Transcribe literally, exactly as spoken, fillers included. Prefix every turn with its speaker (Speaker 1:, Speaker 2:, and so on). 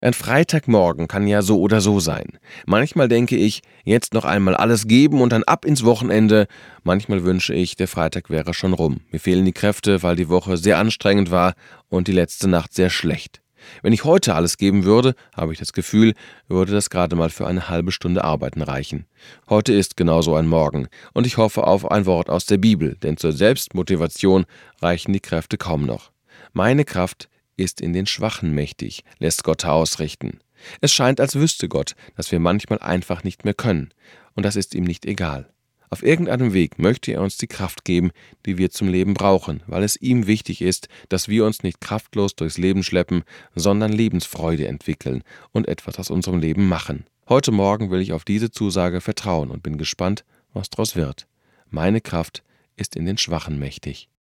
Speaker 1: Ein Freitagmorgen kann ja so oder so sein. Manchmal denke ich, jetzt noch einmal alles geben und dann ab ins Wochenende. Manchmal wünsche ich, der Freitag wäre schon rum. Mir fehlen die Kräfte, weil die Woche sehr anstrengend war und die letzte Nacht sehr schlecht. Wenn ich heute alles geben würde, habe ich das Gefühl, würde das gerade mal für eine halbe Stunde Arbeiten reichen. Heute ist genauso ein Morgen und ich hoffe auf ein Wort aus der Bibel, denn zur Selbstmotivation reichen die Kräfte kaum noch. Meine Kraft ist in den Schwachen mächtig, lässt Gott ausrichten. Es scheint, als wüsste Gott, dass wir manchmal einfach nicht mehr können, und das ist ihm nicht egal. Auf irgendeinem Weg möchte er uns die Kraft geben, die wir zum Leben brauchen, weil es ihm wichtig ist, dass wir uns nicht kraftlos durchs Leben schleppen, sondern Lebensfreude entwickeln und etwas aus unserem Leben machen. Heute Morgen will ich auf diese Zusage vertrauen und bin gespannt, was daraus wird. Meine Kraft ist in den Schwachen mächtig.